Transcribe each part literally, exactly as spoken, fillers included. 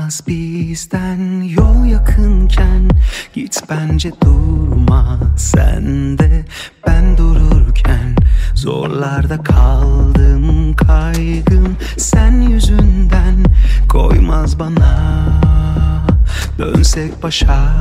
Olmaz bizden yol yakınken, git bence durma sen de. Ben dururken zorlarda kaldım, kaygım sen yüzünden koymaz bana. Dönsek başa,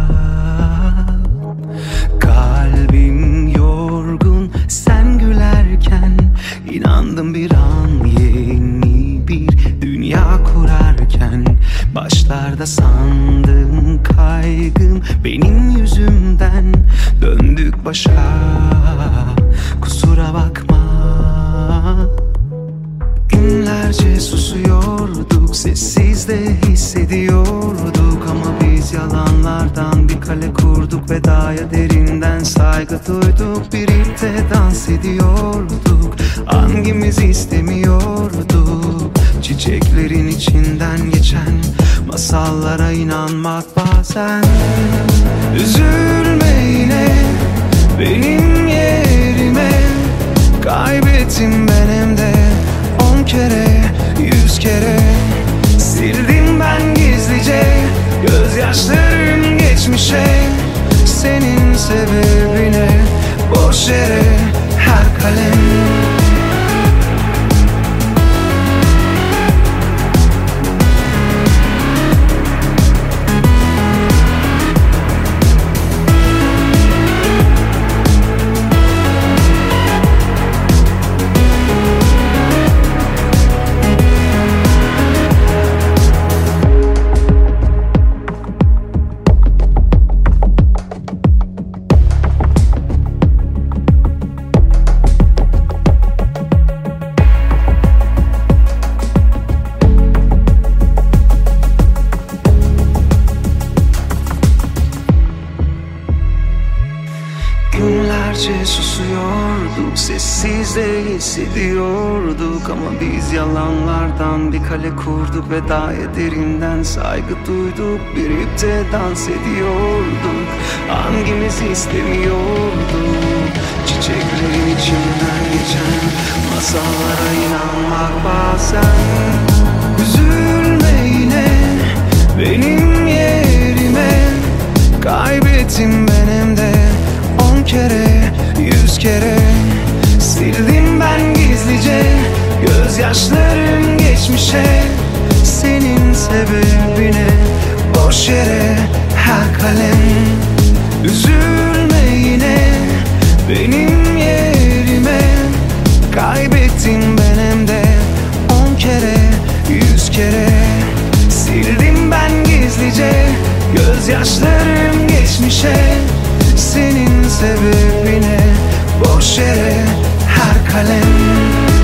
kalbim yorgun sen gülerken, inandım bir an yeni bir dünya kurarken. Başlarda sandım kaygım benim yüzümden, döndük başa, kusura bakma. Günlerce susuyorduk, sessiz de hissediyorduk, ama biz yalanlardan bir kale kurduk. Vedaya derinden saygı duyduk, birlikte dans ediyorduk, hangimiz istemiyorduk. Çiçeklerin içinden geçen masallara inanmak bazen. Üzülme yine benim yerime, kaybettim ben hem de on kere, yüz kere. Sildim ben gizlice gözyaşlarım geçmişe, senin sebebine boş yere her kalem. Günlerce susuyorduk, sessiz de hissediyorduk, ama biz yalanlardan bir kale kurduk. Vedaya derinden saygı duyduk, birlikte dans ediyorduk, hangimiz istemiyorduk. Çiçeklerin içinden geçen masallara inanmak bazen. Üzülme yine benim yerime, kaybettim ben hem de on kere, yüz kere. Sildim ben gizlice gözyaşlarım geçmişe, senin sebebine boş yere her kalem. Üzülme yine benim yerime, kaybettim ben hem de on kere, yüz kere. Sildim ben gizlice gözyaşlarım geçmişe, senin sebebine boş yere her kalem.